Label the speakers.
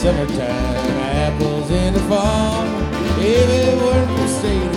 Speaker 1: summertime, apples in the fall. If it weren't for Sadie,